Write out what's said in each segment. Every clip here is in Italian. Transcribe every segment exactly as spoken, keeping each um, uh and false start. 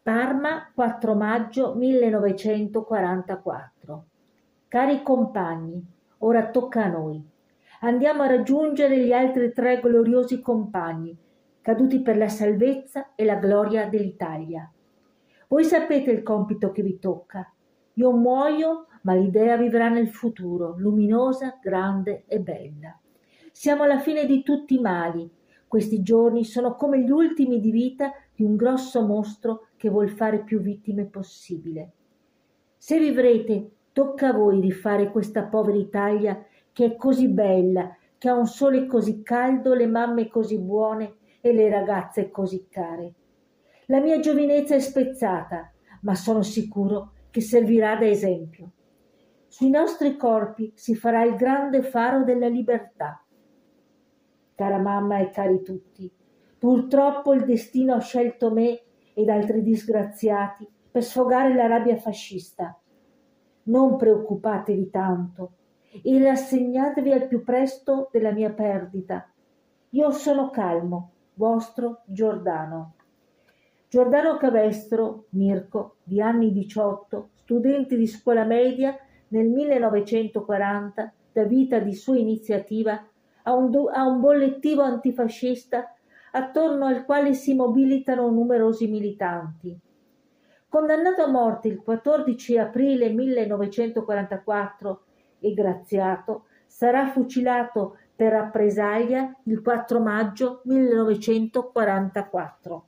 Parma, quattro maggio millenovecentoquarantaquattro. Cari compagni, ora tocca a noi. Andiamo a raggiungere gli altri tre gloriosi compagni, caduti per la salvezza e la gloria dell'Italia. Voi sapete il compito che vi tocca. Io muoio, ma l'idea vivrà nel futuro, luminosa, grande e bella. Siamo alla fine di tutti i mali. Questi giorni sono come gli ultimi di vita di un grosso mostro che vuol fare più vittime possibile. Se vivrete, tocca a voi rifare questa povera Italia che è così bella, che ha un sole così caldo, le mamme così buone e le ragazze così care. La mia giovinezza è spezzata, ma sono sicuro che servirà da esempio. Sui nostri corpi si farà il grande faro della libertà. Cara mamma e cari tutti, purtroppo il destino ha scelto me ed altri disgraziati per sfogare la rabbia fascista. Non preoccupatevi tanto e rassegnatevi al più presto della mia perdita. Io sono calmo, vostro Giordano. Giordano Cavestro, Mirko, di anni diciotto, studente di scuola media, nel millenovecentoquaranta, da vita di sua iniziativa, a un, a un bollettivo antifascista attorno al quale si mobilitano numerosi militanti. Condannato a morte il quattordici aprile millenovecentoquarantaquattro e graziato, sarà fucilato per rappresaglia il quattro maggio millenovecentoquarantaquattro.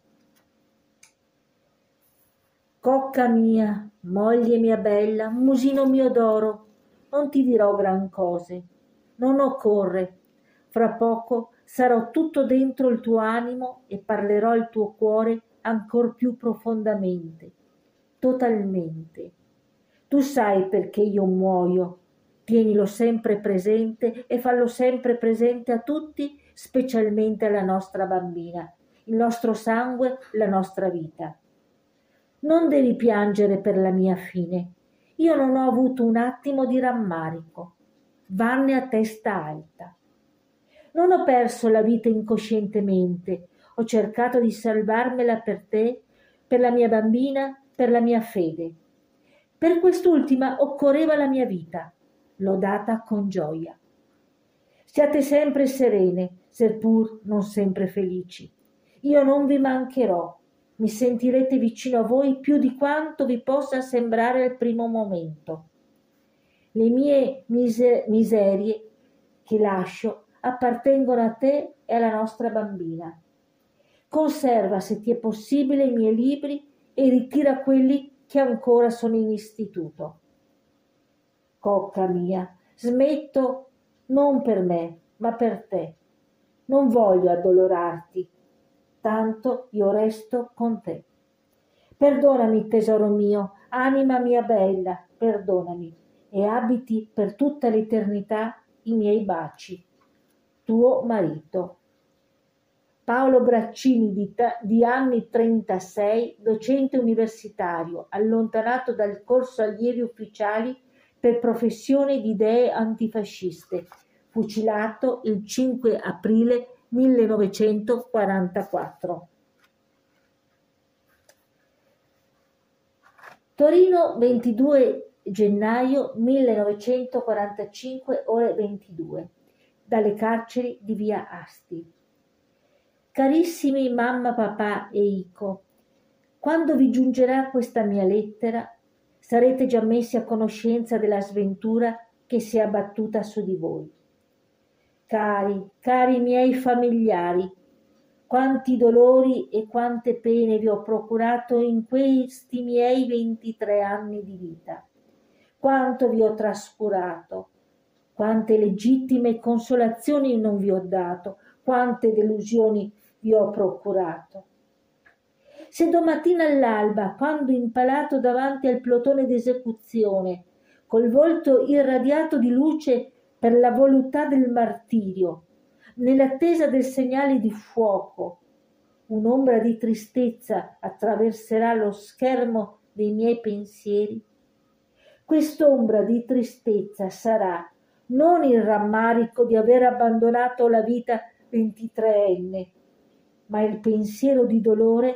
Cocca mia, moglie mia bella, musino mio d'oro, non ti dirò gran cose, non occorre. Fra poco sarò tutto dentro il tuo animo e parlerò al tuo cuore ancor più profondamente, totalmente. Tu sai perché io muoio, tienilo sempre presente e fallo sempre presente a tutti, specialmente alla nostra bambina, il nostro sangue, la nostra vita. Non devi piangere per la mia fine, io non ho avuto un attimo di rammarico, vanne a testa alta. Non ho perso la vita incoscientemente, ho cercato di salvarmela per te, per la mia bambina, per la mia fede. Per quest'ultima occorreva la mia vita, l'ho data con gioia. Siate sempre serene, seppur non sempre felici. Io non vi mancherò, mi sentirete vicino a voi più di quanto vi possa sembrare al primo momento. Le mie mise- miserie che lascio appartengono a te e alla nostra bambina. Conserva, se ti è possibile, i miei libri e ritira quelli che ancora sono in istituto. Cocca mia, smetto non per me, ma per te. Non voglio addolorarti, tanto io resto con te. Perdonami, tesoro mio, anima mia bella, perdonami, e abiti per tutta l'eternità i miei baci. Tuo marito. Paolo Braccini, di, ta- di anni trentasei, docente universitario, allontanato dal corso allievi ufficiali per professione di idee antifasciste, fucilato il cinque aprile millenovecentoquarantaquattro. Torino, ventidue gennaio millenovecentoquarantacinque, ore ventidue, dalle carceri di via Asti. Carissimi mamma, papà e Ico, quando vi giungerà questa mia lettera, sarete già messi a conoscenza della sventura che si è abbattuta su di voi. Cari, cari miei familiari, quanti dolori e quante pene vi ho procurato in questi miei ventitré anni di vita, quanto vi ho trascurato, quante legittime consolazioni non vi ho dato, quante delusioni vi ho procurato. Se domattina all'alba, quando impalato davanti al plotone d'esecuzione, col volto irradiato di luce per la voluttà del martirio, nell'attesa del segnale di fuoco, un'ombra di tristezza attraverserà lo schermo dei miei pensieri, quest'ombra di tristezza sarà non il rammarico di aver abbandonato la vita ventitreenne, ma il pensiero di dolore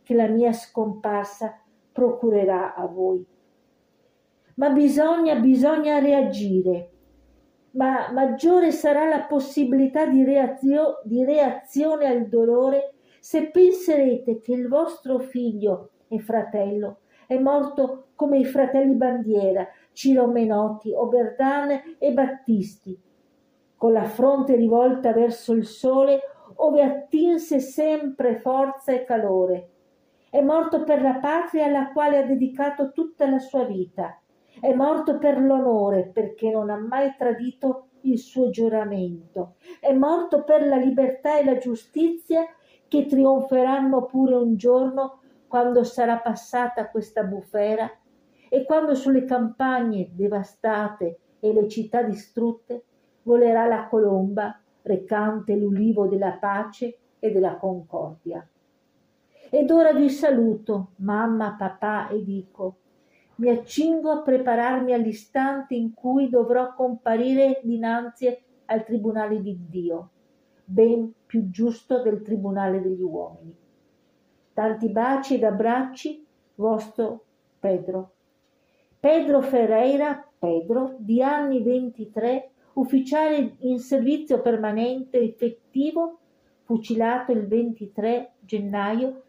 che la mia scomparsa procurerà a voi. Ma bisogna, bisogna reagire, ma maggiore sarà la possibilità di, reazio, di reazione al dolore se penserete che il vostro figlio e fratello è morto come i fratelli Bandiera, Ciro Menotti, Oberdan e Battisti, con la fronte rivolta verso il sole, ove attinse sempre forza e calore. È morto per la patria alla quale ha dedicato tutta la sua vita. È morto per l'onore, perché non ha mai tradito il suo giuramento. È morto per la libertà e la giustizia, che trionferanno pure un giorno quando sarà passata questa bufera e quando sulle campagne devastate e le città distrutte volerà la colomba recante l'ulivo della pace e della concordia. Ed ora vi saluto, mamma, papà, e dico: mi accingo a prepararmi all'istante in cui dovrò comparire dinanzi al tribunale di Dio, ben più giusto del tribunale degli uomini. Tanti baci ed abbracci, vostro Pedro. Pedro Ferreira, Pedro, di anni ventitré, ufficiale in servizio permanente effettivo, fucilato il ventitré gennaio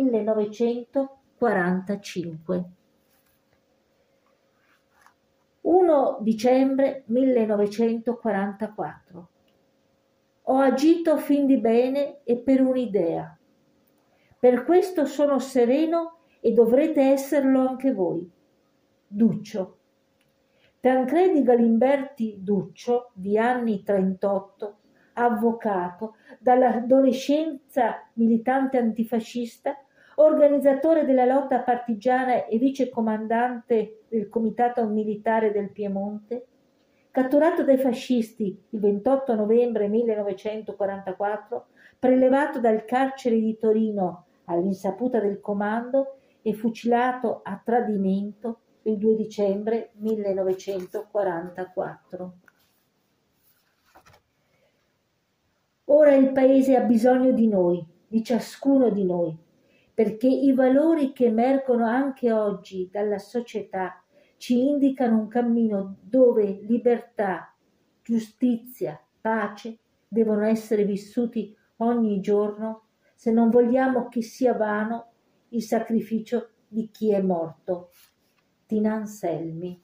millenovecentoquarantacinque. primo dicembre millenovecentoquarantaquattro. Ho agito fin di bene e per un'idea. Per questo sono sereno e dovrete esserlo anche voi. Duccio. Tancredi Galimberti Duccio, di anni trentotto, avvocato, dall'adolescenza militante antifascista, organizzatore della lotta partigiana e vicecomandante del Comitato Militare del Piemonte, catturato dai fascisti il ventotto novembre millenovecentoquarantaquattro, prelevato dal carcere di Torino all'insaputa del comando e fucilato a tradimento il due dicembre millenovecentoquarantaquattro. Ora il Paese ha bisogno di noi, di ciascuno di noi, perché i valori che emergono anche oggi dalla società ci indicano un cammino dove libertà, giustizia, pace devono essere vissuti ogni giorno, se non vogliamo che sia vano il sacrificio di chi è morto. Tina Anselmi.